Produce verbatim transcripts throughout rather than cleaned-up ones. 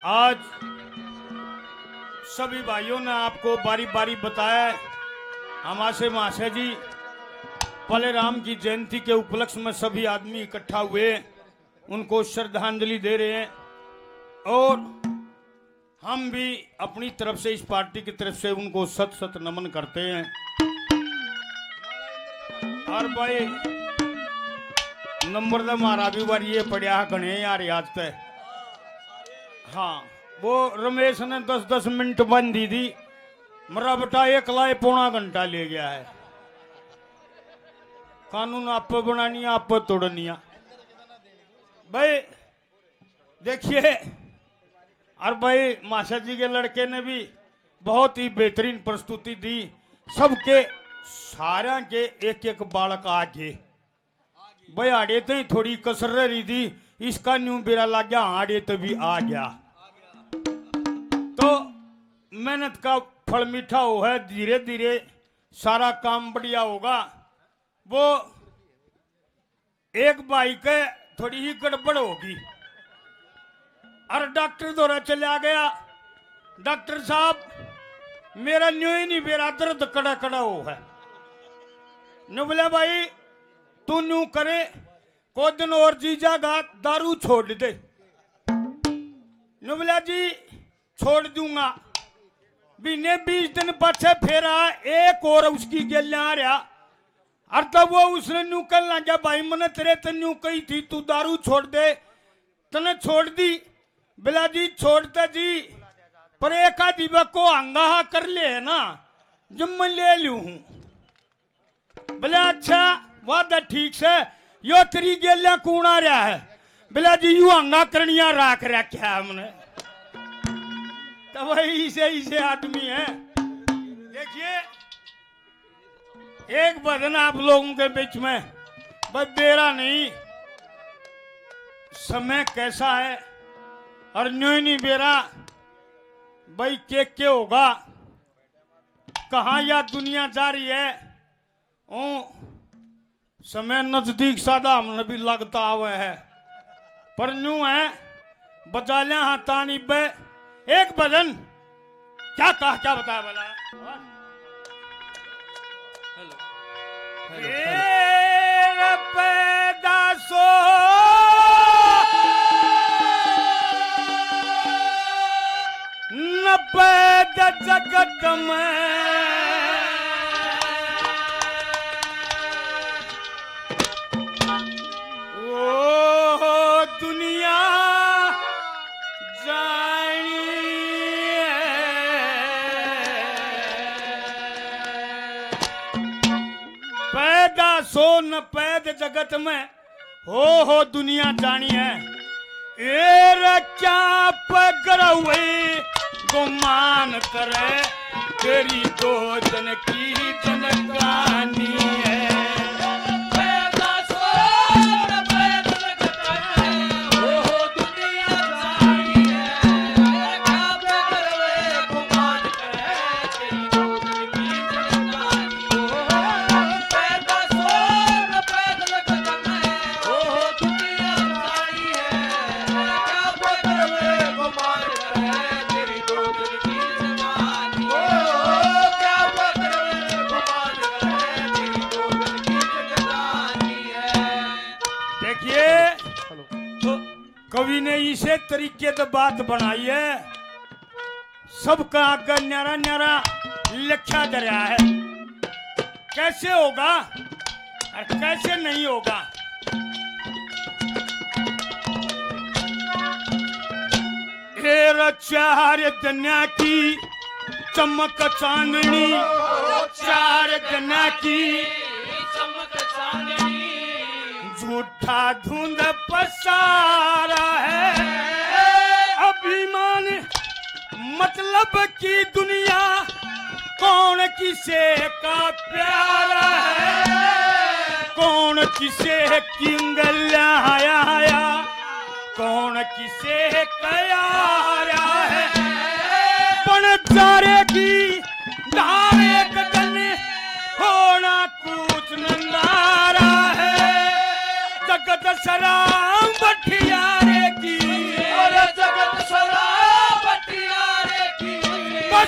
आज सभी भाइयों ने आपको बारी बारी बताया, हमारे महाशय जी पले राम की जयंती के उपलक्ष्य में सभी आदमी इकट्ठा हुए, उनको श्रद्धांजलि दे रहे हैं और हम भी अपनी तरफ से, इस पार्टी की तरफ से उनको सत सत नमन करते हैं। और भाई नंबर द मारा भी बार ये पढ़िया गणे यार याद पे। हाँ, वो रमेश ने दस दस मिनट बंद दी थी, मरा बटा एक लाए पौना घंटा ले गया है। कानून आप पे बनानी, आप पे तोड़नी। भाई देखिए, और भाई माशा जी के लड़के ने भी बहुत ही बेहतरीन प्रस्तुति दी। सबके सारा के एक एक बालक आगे भाई आड़े तो ही थोड़ी कसर रही थी, इसका न्यू बेरा लग गया, आड़े तो भी आ गया। तो मेहनत का फल मीठा हो है, धीरे धीरे सारा काम बढ़िया होगा। वो एक भाई के थोड़ी ही गड़बड़ होगी और डॉक्टर द्वारा चला गया, डॉक्टर साहब मेरा न्यू ही नहीं बेरा दर्द कड़ा कड़ा हो है। नु बोले भाई तू न्यू करे, को दिन और जी जागा दारू छोड़ दे। नु बोला जी छोड़ दूंगा। बीने बीस दिन पछे फेरा एक और उसकी गलियां आ रहा, और तब वो उसने न्यू कर लगा भाई मैंने तेरे तो न्यू कही थी तू दारू छोड़ दे, तने छोड़ दी। बिला जी छोड़ते जी, पर एक आदि को अंगाहा कर ले है ना, जब मैं ले लू हूं। बोले अच्छा वादा ठीक से, यो तेरी गेलियां कौन आ रहा है? बिला जी यू अंगा करनिया राख रखा है हमने। तो वही इसे इसे आदमी है। देखिए एक बदन आप लोगों के बीच में बस बेरा नहीं, समय कैसा है और न्यू नहीं बेरा भाई के के होगा, कहाँ या दुनिया जा रही है। ओ समय नजदीक सादा हमने भी लगता हुआ है, पर न्यू है बजा लिया हाथानी पे एक भजन। क्या कहा, क्या बताया बोला? पैदा सो न पैदा जगत में, ओ दुनिया जानी पैदा सो न पैद जगत में, हो हो दुनिया जानी है। एर क्या पगर हुए गुमान करे, तेरी दो जन की जनगानी है। पैदा सो न पैद जगत में, हो हो दुनिया जानी है। क्या पगर हुए गुमान करे, तेरी दो जन की जनगानी है। पैदा सो न पैद जगत में, हो हो दुनिया जानी है। क्या पगर हुए गुमान करे, तेरी दो जन की जनगानी है। क्या पगर हुए गुमान करे, तेरी दो जन की जनगानी है। देखिए तो कवि ने इसे तरीके से बात बनाई है, सबका आगे न्यारा न्यारा लिखा दरिया है। कैसे होगा और कैसे नहीं होगा। हेर चार दुनिया की चमक चांदनी, चार दुनिया की चमक चांदनी, झूठा धुंध पसारा है। अभिमान मतलब की दुनिया, कौन किसे का प्यारा है, कौन किसे की उंगलियां आया आया, कौन किसे कयारा है। पण चारे की धार एक जन होना कुछ नंदारा है। जगत सराम बठियारे की, जगत सराम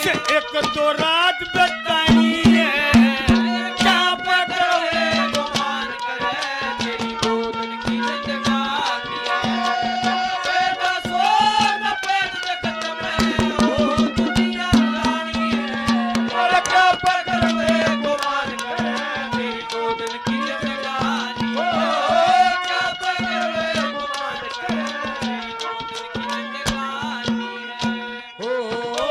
से एक दो रात बताई है क्या पकड़ो गुमान करे तेरी गोदन की जिंदगानी बेटा सोन पैद जगत में ओ दुनिया रानी है और क्या पकड़ो गुमान करे तेरी गोदन की जिंदगानी ओ क्या पकड़ो गुमान करे तेरी गोदन की जिंदगानी है ओ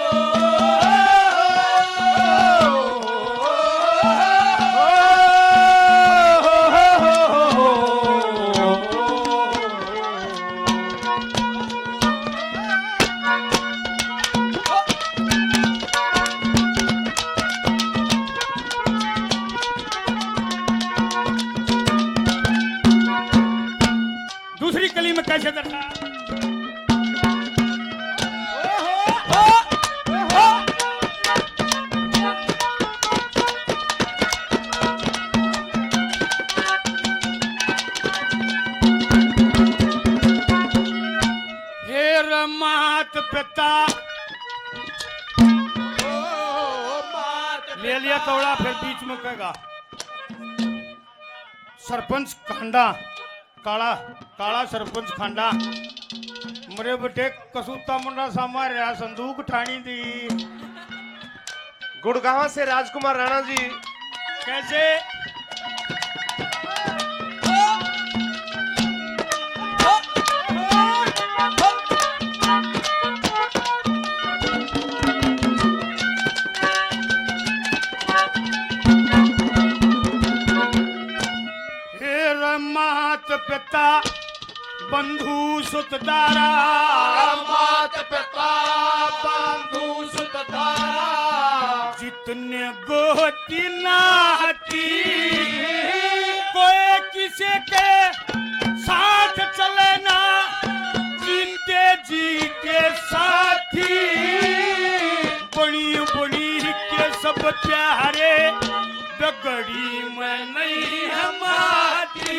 दूसरी कली में कैसे दर्शाया हे मात पिता ले लिया तोड़ा फिर बीच में कहेगा सरपंच खांडा काला काला सरपंच खांडा मरे बटे कसूता मुंडा सामा रहा संदूक ठाणी दी गुड़गांव से राजकुमार राणा जी कैसे हे मात पिता बंधु सुतदारा मात पिता बंधु सुतदारा जितने गोती नाती कोई किसी के साथ चले ना जीते जी के साथी बड़ी बड़ी के सब प्यारे बगड़ी में नहीं हमारी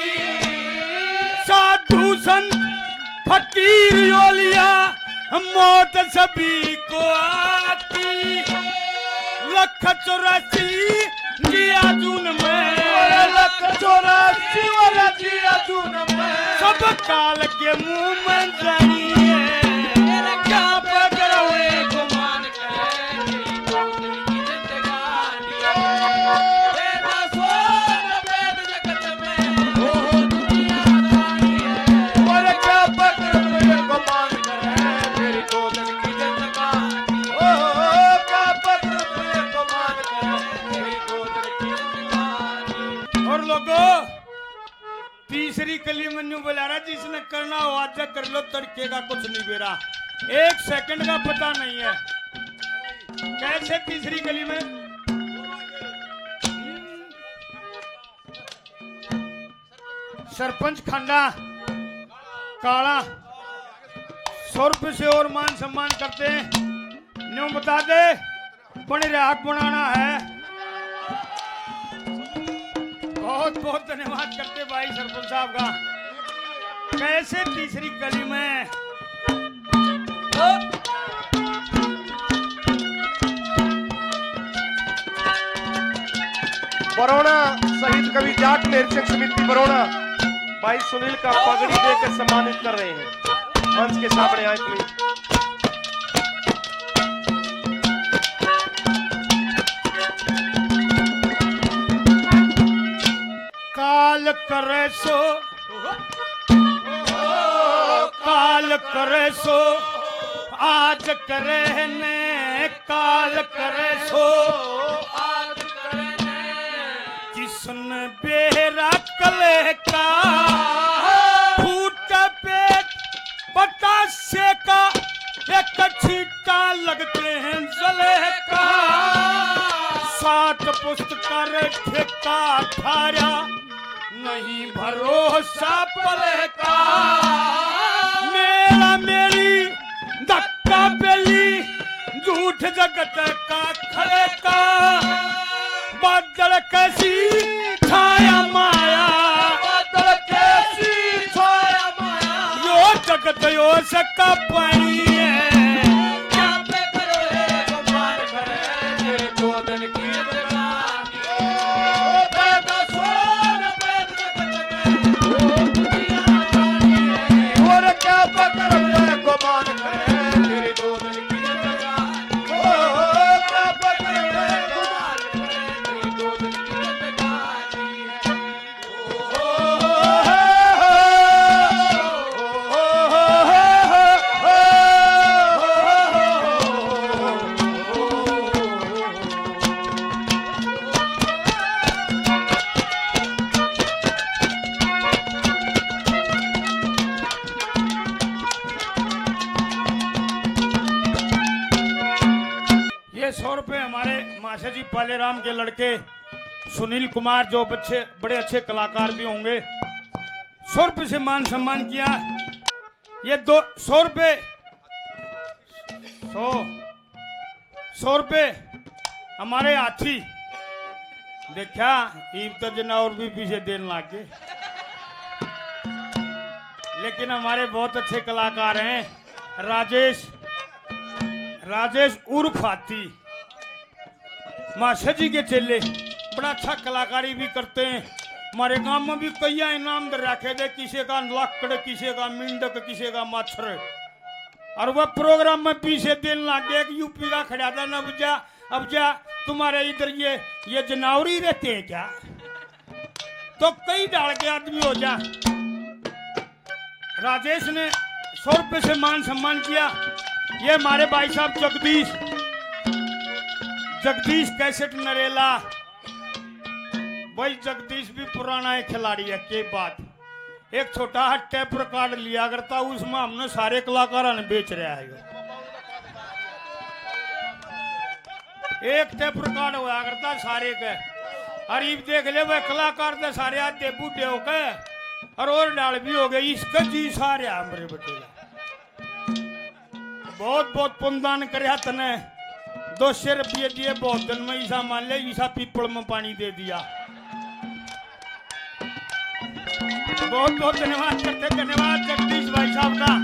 साधु संत फकीर योलिया मौत सभी को आती लख चौरासी जिया जून में लख चौरासी वाला जिया जून में सब काल के मुंह में जानी है क्या पकड़ो गुमान करे तेरी गोदन की जिंदगानी बेटा सोन पैद जगत में ओ दुनिया रानी है और क्या पकड़ो गुमान करे तेरी गोदन की जिंदगानी ओ क्या पकड़ो गुमान करे तेरी गोदन की जिंदगानी और लोगों तीसरी कली मनु बुला रहा जिसने करना हो आज कर लो तड़के का कुछ नहीं बेरा एक सेकंड का पता नहीं है कैसे तीसरी कली में सरपंच खंडा काला सौ रुपये से और मान सम्मान करते हैं न्यू बता दे बड़े राहत बनाना है बहुत बहुत धन्यवाद करते भाई सरपंच साहब का कैसे तीसरी गली में बरौना शहीद कवि जाट निरीक्षक समिति बरौना भाई सुनील का पगड़ी देकर सम्मानित कर रहे हैं मंच के सामने आए प्लीज। काल करे सो काल करे सो आज करे ने काल करे सो आज करने जिसने बेरा कले का फूट पेट बतासे का एक छीटा लगते हैं जले का सात पुस्तकार ठेका ठारा नहीं भरोसा पले का मेरा मेरी धक्का बेली झूठ जगत का खड़े का बादल कैसी छाया माया बादल कैसी छाया माया यो जगत यो सका पानी है क्या पे करो है गुमान करे सौ रुपए हमारे माशा जी पालेराम के लड़के सुनील कुमार जो बच्चे बड़े अच्छे कलाकार भी होंगे, सौ रुपए से मान सम्मान किया। ये दो सौ रुपए सौ सौ रुपए हमारे हाथी देखा ईब तो जना और भी पीछे देने लग गए, लेकिन हमारे बहुत अच्छे कलाकार हैं। राजेश राजेश उर्फ हाथी माशा जी के चेले, बड़ा अच्छा कलाकारी भी करते हैं। हमारे गांव में भी कई इनाम दे रखे दे, किसी का लाकड़, किसी का मिंडक, किसी का मच्छर, और वह प्रोग्राम में पीछे दिन लग गया कि यूपी का खड़ा था न अब जा अब जा तुम्हारे इधर ये ये जनावरी रहते हैं क्या, तो कई डाल के आदमी हो जा। राजेश ने सौ रुपए से मान सम्मान किया। ये हमारे भाई साहब जगदीश जगदीश कैसेट नरेला, भाई जगदीश भी पुराना है खिलाड़ी है। के बात एक छोटा हा टेप रिकॉर्ड लिया करता, उसमें हमने सारे कलाकारों ने बेच रहा है। एक टेप रिकॉर्ड हुआ करता सारे के, अरीब देख ले वह कलाकार थे सारे आधे बूढ़े हो गए और और डाल भी हो गए। इसका जी सारे हमारे बेटे बहुत बहुत पुनदान कर तने दो सौ रुपये दिए, बहुत दिन में ईसा मान ले ईसा पीपल में पानी दे दिया। बहुत बहुत धन्यवाद करते, धन्यवाद जगदीश भाई साहब का।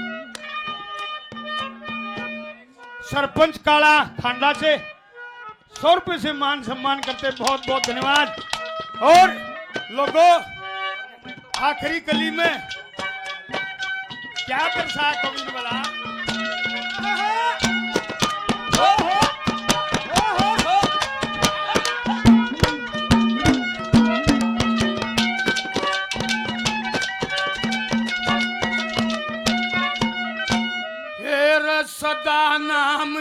सरपंच काला खांडा से सौ रुपए से मान सम्मान करते, बहुत बहुत धन्यवाद। और लोगों आखिरी कली में क्या दर्शा कवि बोला, सदा नाम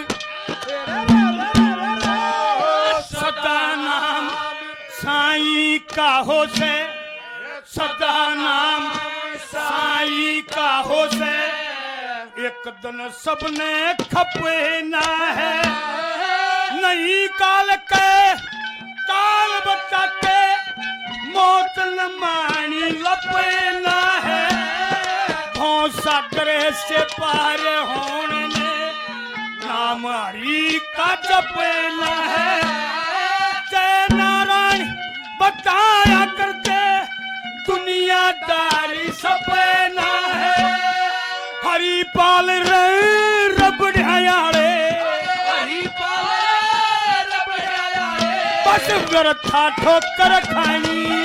सदा नाम साईं का हो से, सदा नाम साईं का हो से, एक दिन सबने खपे ना है, नहीं काल के काल बचाते मौत न मानी लपे ना है, सागर से पार होने नाम हरि का जपना है। जय नारायण बताया करते दुनियादारी सपना है, हरि पाल रहे रबड़ियाले, हरि पाल रबड़ियाले, बस व्यर्था ठोकर खाई